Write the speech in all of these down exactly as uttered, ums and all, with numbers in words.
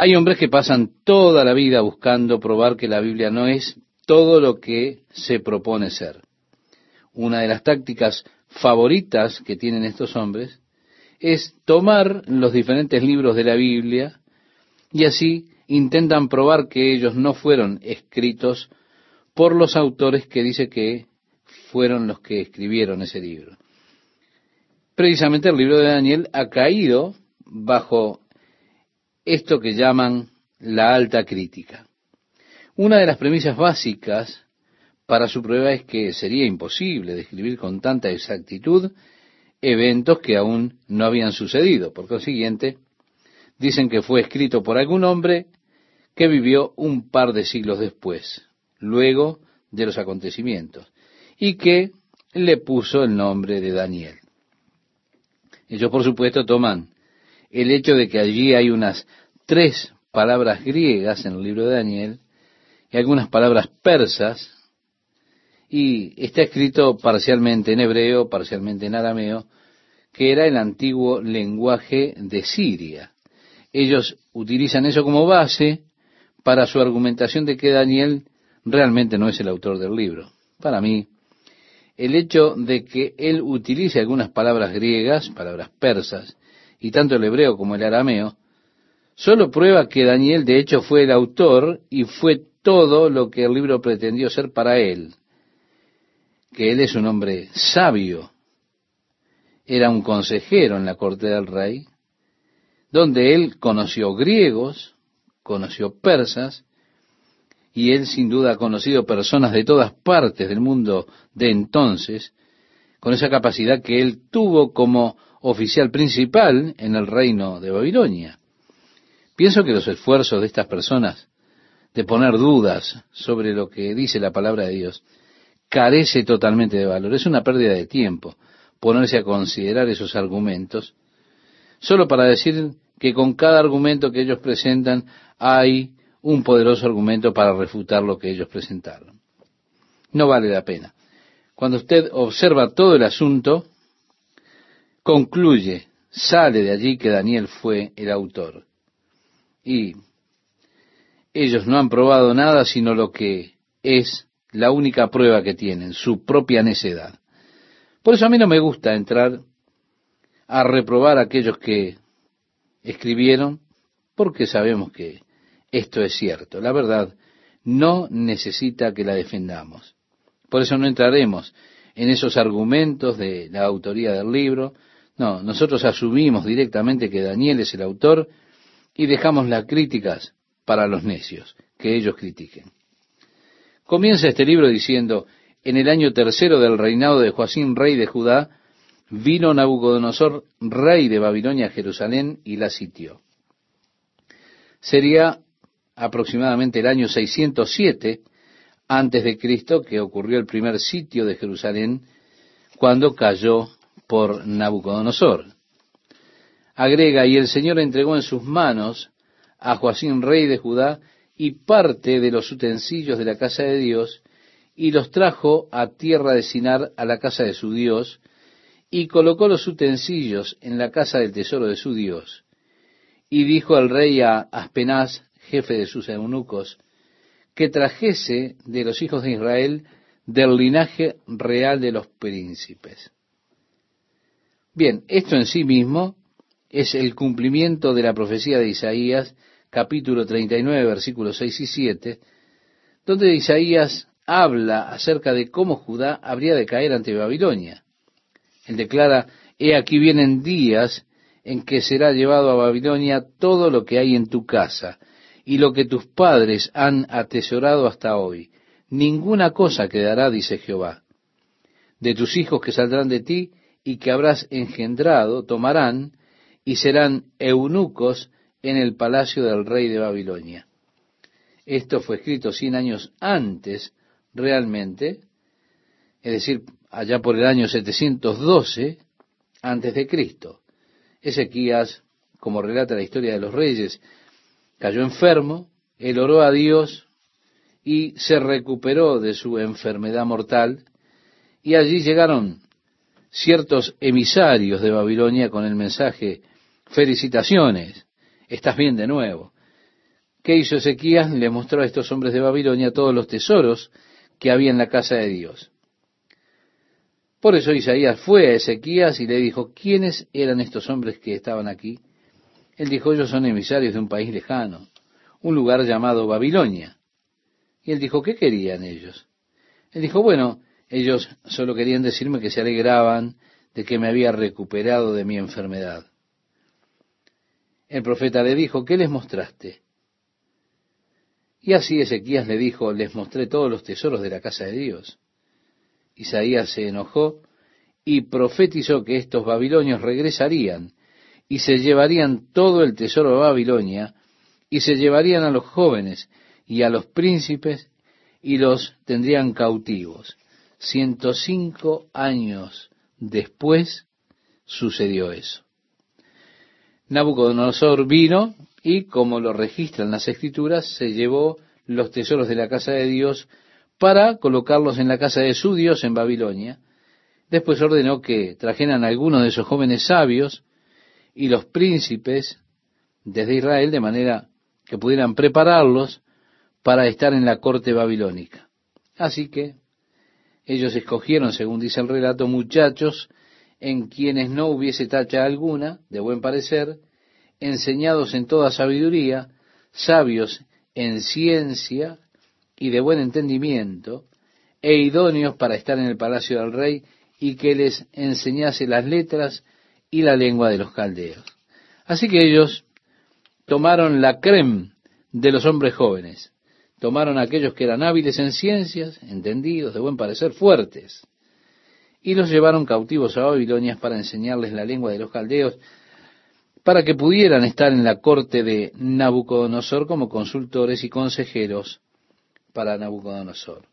Hay hombres que pasan toda la vida buscando probar que la Biblia no es todo lo que se propone ser. Una de las tácticas favoritas que tienen estos hombres es tomar los diferentes libros de la Biblia y así intentan probar que ellos no fueron escritos por los autores que dice que fueron los que escribieron ese libro. Precisamente el libro de Daniel ha caído bajo esto que llaman la alta crítica. Una de las premisas básicas para su prueba es que sería imposible describir con tanta exactitud eventos que aún no habían sucedido. Por consiguiente, dicen que fue escrito por algún hombre que vivió un par de siglos después, luego de los acontecimientos, y que le puso el nombre de Daniel. Ellos, por supuesto, toman el hecho de que allí hay unas tres palabras griegas en el libro de Daniel y algunas palabras persas, y está escrito parcialmente en hebreo, parcialmente en arameo, que era el antiguo lenguaje de Siria. Ellos utilizan eso como base para su argumentación de que Daniel realmente no es el autor del libro. Para mí, el hecho de que él utilice algunas palabras griegas, palabras persas, y tanto el hebreo como el arameo, solo prueba que Daniel de hecho fue el autor y fue todo lo que el libro pretendió ser para él. Que él es un hombre sabio, era un consejero en la corte del rey, donde él conoció griegos, conoció persas, y él sin duda ha conocido personas de todas partes del mundo de entonces, con esa capacidad que él tuvo como oficial principal en el reino de Babilonia. Pienso que los esfuerzos de estas personas de poner dudas sobre lo que dice la palabra de Dios carece totalmente de valor. Es una pérdida de tiempo ponerse a considerar esos argumentos, solo para decir que con cada argumento que ellos presentan hay un poderoso argumento para refutar lo que ellos presentaron. No vale la pena. Cuando usted observa todo el asunto, concluye, sale de allí que Daniel fue el autor. Y ellos no han probado nada sino lo que es la única prueba que tienen, su propia necedad. Por eso a mí no me gusta entrar a reprobar a aquellos que escribieron, porque sabemos que esto es cierto. La verdad no necesita que la defendamos. Por eso no entraremos en esos argumentos de la autoría del libro. No, nosotros asumimos directamente que Daniel es el autor y dejamos las críticas para los necios, que ellos critiquen. Comienza este libro diciendo: en el año tercero del reinado de Joacim, rey de Judá, vino Nabucodonosor, rey de Babilonia, a Jerusalén y la sitió. Sería aproximadamente el año seiscientos siete antes de Cristo que ocurrió el primer sitio de Jerusalén, cuando cayó por Nabucodonosor. Agrega: y el Señor entregó en sus manos a Joacim, rey de Judá, y parte de los utensilios de la casa de Dios, y los trajo a tierra de Sinar, a la casa de su Dios, y colocó los utensilios en la casa del tesoro de su Dios. Y dijo el rey a Aspenaz, jefe de sus eunucos, que trajese de los hijos de Israel del linaje real de los príncipes. Bien, esto en sí mismo es el cumplimiento de la profecía de Isaías, capítulo treinta y nueve, versículos seis y siete, donde Isaías habla acerca de cómo Judá habría de caer ante Babilonia. Él declara: he aquí vienen días en que será llevado a Babilonia todo lo que hay en tu casa, y lo que tus padres han atesorado hasta hoy. Ninguna cosa quedará, dice Jehová. De tus hijos que saldrán de ti y que habrás engendrado, tomarán y serán eunucos en el palacio del rey de Babilonia. Esto fue escrito cien años antes, realmente, es decir, allá por el año setecientos doce antes de Cristo. Ezequías, como relata la historia de los reyes, cayó enfermo, él oró a Dios y se recuperó de su enfermedad mortal, y allí llegaron ciertos emisarios de Babilonia con el mensaje: felicitaciones, estás bien de nuevo. ¿Qué hizo Ezequías? Le mostró a estos hombres de Babilonia todos los tesoros que había en la casa de Dios. Por eso Isaías fue a Ezequías y le dijo, ¿quiénes eran estos hombres que estaban aquí? Él dijo, ellos son emisarios de un país lejano, un lugar llamado Babilonia. Y él dijo, ¿qué querían ellos? Él dijo, bueno, ellos solo querían decirme que se alegraban de que me había recuperado de mi enfermedad. El profeta le dijo, ¿qué les mostraste? Y así Ezequías le dijo, les mostré todos los tesoros de la casa de Dios. Isaías se enojó y profetizó que estos babilonios regresarían y se llevarían todo el tesoro de Babilonia y se llevarían a los jóvenes y a los príncipes y los tendrían cautivos. Ciento cinco años después sucedió eso. Nabucodonosor vino y, como lo registran las Escrituras, se llevó los tesoros de la casa de Dios para colocarlos en la casa de su Dios en Babilonia. Después ordenó que trajeran a algunos de esos jóvenes sabios y los príncipes desde Israel, de manera que pudieran prepararlos para estar en la corte babilónica. Así que ellos escogieron, según dice el relato, muchachos en quienes no hubiese tacha alguna, de buen parecer, enseñados en toda sabiduría, sabios en ciencia y de buen entendimiento, e idóneos para estar en el palacio del rey, y que les enseñase las letras y la lengua de los caldeos. Así que ellos tomaron la crème de los hombres jóvenes, tomaron a aquellos que eran hábiles en ciencias, entendidos, de buen parecer, fuertes, y los llevaron cautivos a Babilonia para enseñarles la lengua de los caldeos, para que pudieran estar en la corte de Nabucodonosor como consultores y consejeros para Nabucodonosor.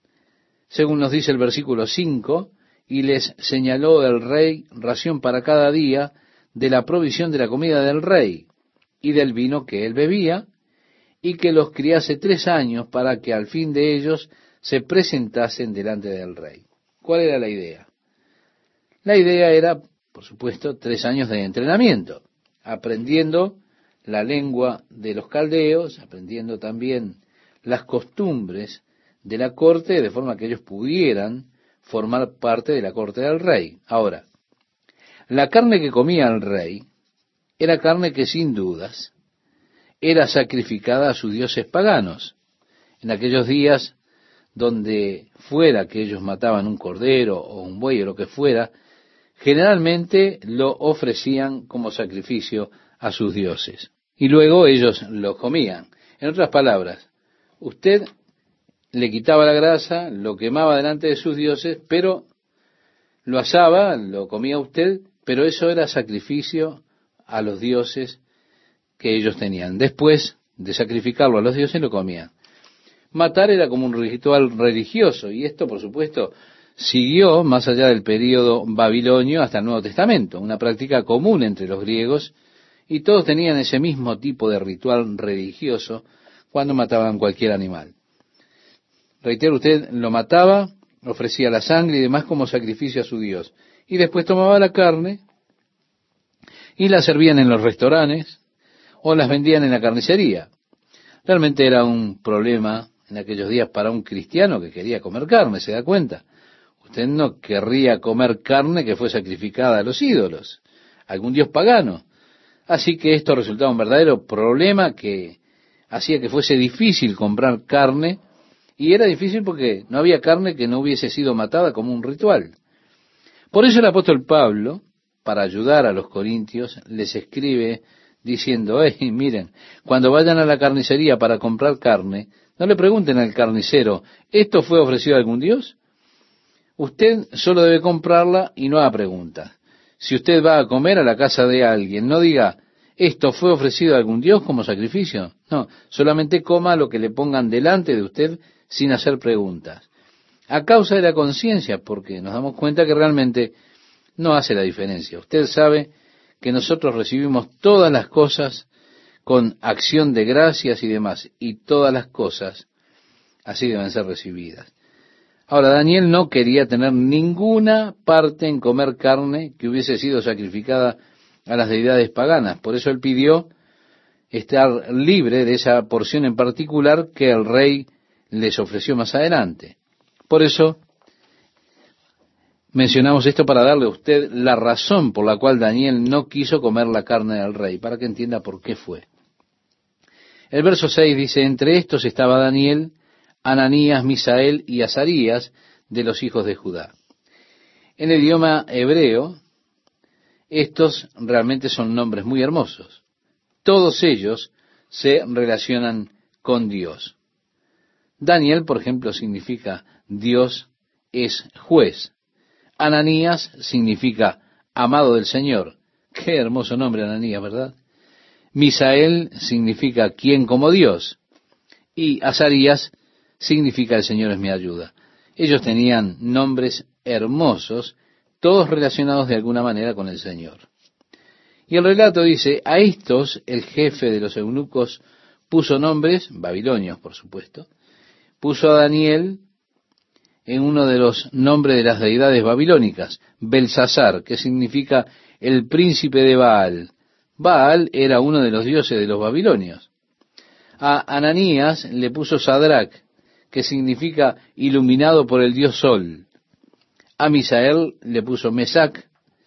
Según nos dice el versículo cinco, y les señaló el rey ración para cada día de la provisión de la comida del rey y del vino que él bebía, y que los criase tres años para que al fin de ellos se presentasen delante del rey. ¿Cuál era la idea? La idea era, por supuesto, tres años de entrenamiento, aprendiendo la lengua de los caldeos, aprendiendo también las costumbres de la corte, de forma que ellos pudieran formar parte de la corte del rey. Ahora, la carne que comía el rey era carne que sin dudas era sacrificada a sus dioses paganos. En aquellos días donde fuera que ellos mataban un cordero o un buey o lo que fuera, generalmente lo ofrecían como sacrificio a sus dioses. Y luego ellos lo comían. En otras palabras, usted le quitaba la grasa, lo quemaba delante de sus dioses, pero lo asaba, lo comía usted, pero eso era sacrificio a los dioses que ellos tenían. Después de sacrificarlo a los dioses, lo comían. Matar era como un ritual religioso, y esto, por supuesto, siguió más allá del período babilonio hasta el Nuevo Testamento, una práctica común entre los griegos, y todos tenían ese mismo tipo de ritual religioso cuando mataban cualquier animal. Reitero, usted lo mataba, ofrecía la sangre y demás como sacrificio a su Dios, y después tomaba la carne y la servían en los restaurantes o las vendían en la carnicería. Realmente era un problema en aquellos días para un cristiano que quería comer carne, ¿se da cuenta? Usted no querría comer carne que fue sacrificada a los ídolos, a algún dios pagano. Así que esto resultaba un verdadero problema que hacía que fuese difícil comprar carne, y era difícil porque no había carne que no hubiese sido matada como un ritual. Por eso el apóstol Pablo, para ayudar a los corintios, les escribe diciendo, hey, miren, cuando vayan a la carnicería para comprar carne, no le pregunten al carnicero, ¿esto fue ofrecido a algún dios? Usted solo debe comprarla y no haga preguntas. Si usted va a comer a la casa de alguien, no diga, ¿esto fue ofrecido a algún dios como sacrificio? No, solamente coma lo que le pongan delante de usted sin hacer preguntas. A causa de la conciencia, porque nos damos cuenta que realmente no hace la diferencia. Usted sabe que nosotros recibimos todas las cosas con acción de gracias y demás, y todas las cosas así deben ser recibidas. Ahora, Daniel no quería tener ninguna parte en comer carne que hubiese sido sacrificada a las deidades paganas. Por eso él pidió estar libre de esa porción en particular que el rey les ofreció más adelante. Por eso mencionamos esto para darle a usted la razón por la cual Daniel no quiso comer la carne del rey, para que entienda por qué fue. El verso seis dice, entre estos estaba Daniel, Ananías, Misael y Azarías de los hijos de Judá. En el idioma hebreo, estos realmente son nombres muy hermosos. Todos ellos se relacionan con Dios. Daniel, por ejemplo, significa Dios es juez. Ananías significa amado del Señor. Qué hermoso nombre, Ananías, ¿verdad? Misael significa quien como Dios. Y Azarías significa el Señor es mi ayuda. Ellos tenían nombres hermosos, todos relacionados de alguna manera con el Señor. Y el relato dice, a estos el jefe de los eunucos puso nombres, babilonios por supuesto, puso a Daniel en uno de los nombres de las deidades babilónicas, Belsasar, que significa el príncipe de Baal. Baal era uno de los dioses de los babilonios. A Ananías le puso Sadrach, que significa iluminado por el dios Sol. A Misael le puso Mesac,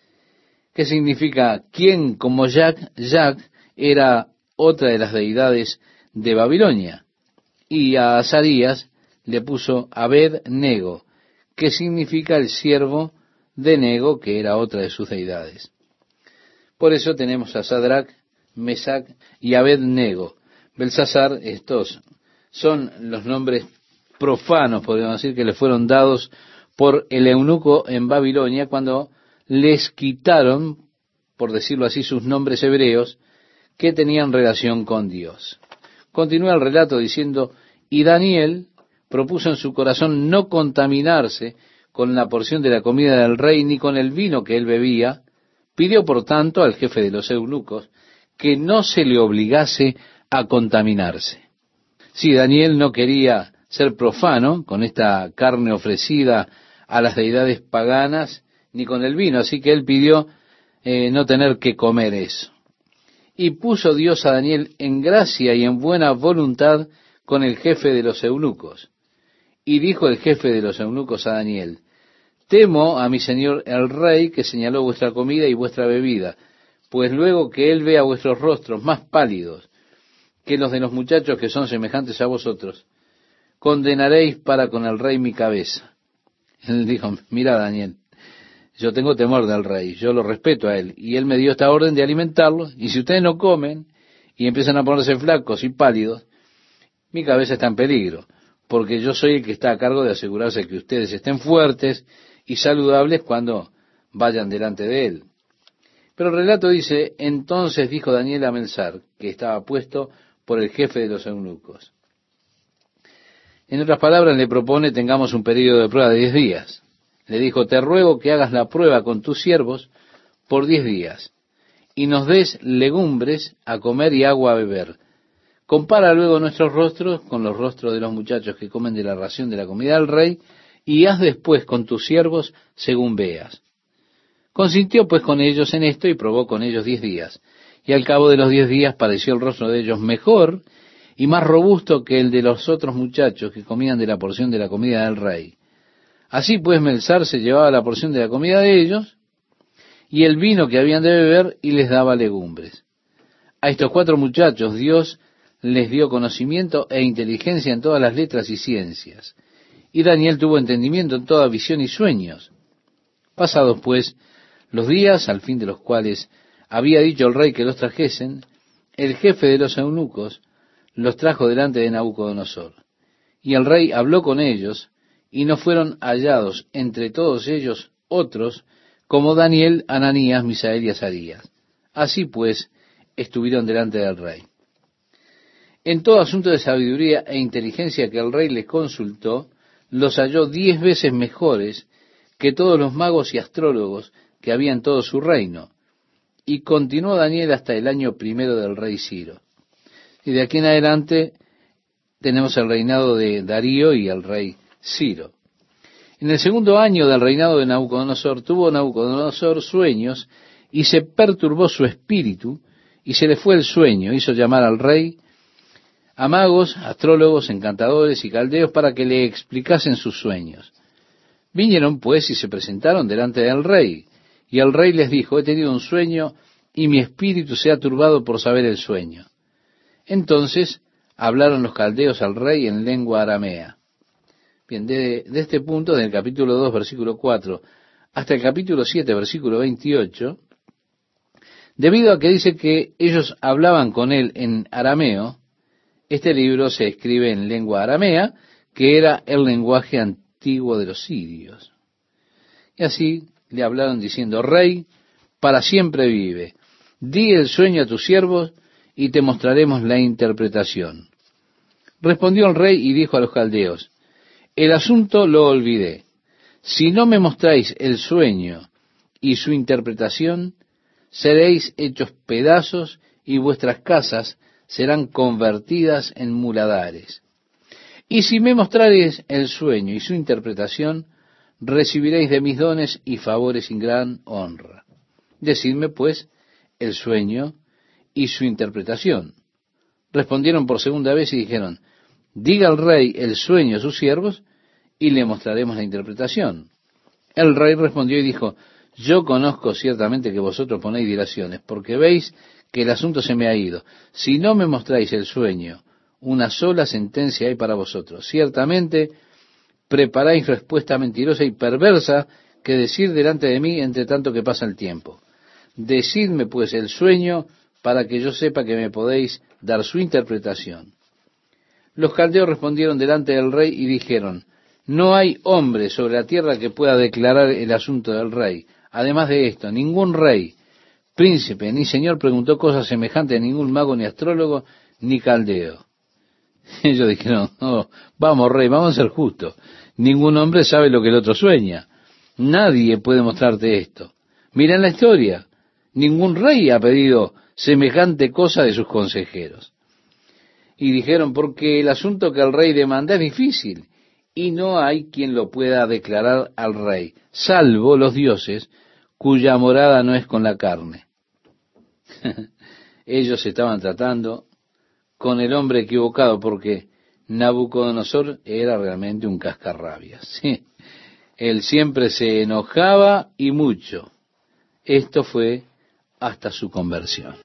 que significa quien como Jac, Jac era otra de las deidades de Babilonia. Y a Azarías le puso Abed-Nego, que significa el siervo de Nego, que era otra de sus deidades. Por eso tenemos a Sadrach, Mesac y Abed-Nego. Belsasar, estos son los nombres profanos, podríamos decir, que le fueron dados por el eunuco en Babilonia cuando les quitaron, por decirlo así, sus nombres hebreos que tenían relación con Dios. Continúa el relato diciendo, y Daniel propuso en su corazón no contaminarse con la porción de la comida del rey ni con el vino que él bebía. Pidió por tanto al jefe de los eunucos que no se le obligase a contaminarse. Si Daniel no quería ser profano con esta carne ofrecida a las deidades paganas, ni con el vino, así que él pidió eh, no tener que comer eso. Y puso Dios a Daniel en gracia y en buena voluntad con el jefe de los eunucos. Y dijo el jefe de los eunucos a Daniel, temo a mi señor el rey que señaló vuestra comida y vuestra bebida, pues luego que él vea vuestros rostros más pálidos que los de los muchachos que son semejantes a vosotros, condenaréis para con el rey mi cabeza. Él dijo, mira Daniel, yo tengo temor del rey, yo lo respeto a él, y él me dio esta orden de alimentarlos, y si ustedes no comen y empiezan a ponerse flacos y pálidos, mi cabeza está en peligro, porque yo soy el que está a cargo de asegurarse que ustedes estén fuertes y saludables cuando vayan delante de él. Pero el relato dice, entonces dijo Daniel a Melsar, que estaba puesto por el jefe de los eunucos. En otras palabras, le propone tengamos un periodo de prueba de diez días. Le dijo, te ruego que hagas la prueba con tus siervos por diez días, y nos des legumbres a comer y agua a beber. Compara luego nuestros rostros con los rostros de los muchachos que comen de la ración de la comida del rey, y haz después con tus siervos según veas. Consintió pues con ellos en esto y probó con ellos diez días. Y al cabo de los diez días pareció el rostro de ellos mejor y más robusto que el de los otros muchachos que comían de la porción de la comida del rey. Así pues Melsar se llevaba la porción de la comida de ellos y el vino que habían de beber y les daba legumbres. A estos cuatro muchachos Dios les dio conocimiento e inteligencia en todas las letras y ciencias. Y Daniel tuvo entendimiento en toda visión y sueños. Pasados pues los días, al fin de los cuales había dicho el rey que los trajesen, el jefe de los eunucos los trajo delante de Nabucodonosor. Y el rey habló con ellos, y no fueron hallados entre todos ellos otros como Daniel, Ananías, Misael y Azarías. Así pues, estuvieron delante del rey. En todo asunto de sabiduría e inteligencia que el rey les consultó, los halló diez veces mejores que todos los magos y astrólogos que había en todo su reino. Y continuó Daniel hasta el año primero del rey Ciro. Y de aquí en adelante tenemos el reinado de Darío y el rey Ciro. En el segundo año del reinado de Nabucodonosor, tuvo Nabucodonosor sueños y se perturbó su espíritu y se le fue el sueño. Hizo llamar al rey a magos, astrólogos, encantadores y caldeos para que le explicasen sus sueños. Vinieron pues y se presentaron delante del rey. Y el rey les dijo: he tenido un sueño y mi espíritu se ha turbado por saber el sueño. Entonces hablaron los caldeos al rey en lengua aramea. Bien, de, de este punto, del capítulo dos, versículo cuatro, hasta el capítulo siete, versículo veintiocho, debido a que dice que ellos hablaban con él en arameo, este libro se escribe en lengua aramea, que era el lenguaje antiguo de los sirios. Y así le hablaron diciendo: rey, para siempre vive. Di el sueño a tus siervos y te mostraremos la interpretación. Respondió el rey y dijo a los caldeos: el asunto lo olvidé. Si no me mostráis el sueño y su interpretación, seréis hechos pedazos y vuestras casas serán convertidas en muladares. Y si me mostraréis el sueño y su interpretación, recibiréis de mis dones y favores sin gran honra. Decidme, pues, el sueño y su interpretación. Respondieron por segunda vez y dijeron: diga al rey el sueño a sus siervos y le mostraremos la interpretación. El rey respondió y dijo: yo conozco ciertamente que vosotros ponéis dilaciones, porque veis que el asunto se me ha ido. Si no me mostráis el sueño, una sola sentencia hay para vosotros. Ciertamente preparáis respuesta mentirosa y perversa que decir delante de mí entre tanto que pasa el tiempo. Decidme pues el sueño para que yo sepa que me podéis dar su interpretación. Los caldeos respondieron delante del rey y dijeron: no hay hombre sobre la tierra que pueda declarar el asunto del rey. Además de esto, ningún rey, príncipe ni señor preguntó cosas semejantes a ningún mago, ni astrólogo, ni caldeo. Ellos dijeron: no, vamos rey, vamos a ser justos. Ningún hombre sabe lo que el otro sueña. Nadie puede mostrarte esto. Mira en la historia, ningún rey ha pedido semejante cosa de sus consejeros. Y dijeron: porque el asunto que el rey demanda es difícil, y no hay quien lo pueda declarar al rey, salvo los dioses, cuya morada no es con la carne. Ellos estaban tratando con el hombre equivocado, porque Nabucodonosor era realmente un cascarrabias. ¿Sí? Él siempre se enojaba y mucho. Esto fue hasta su conversión.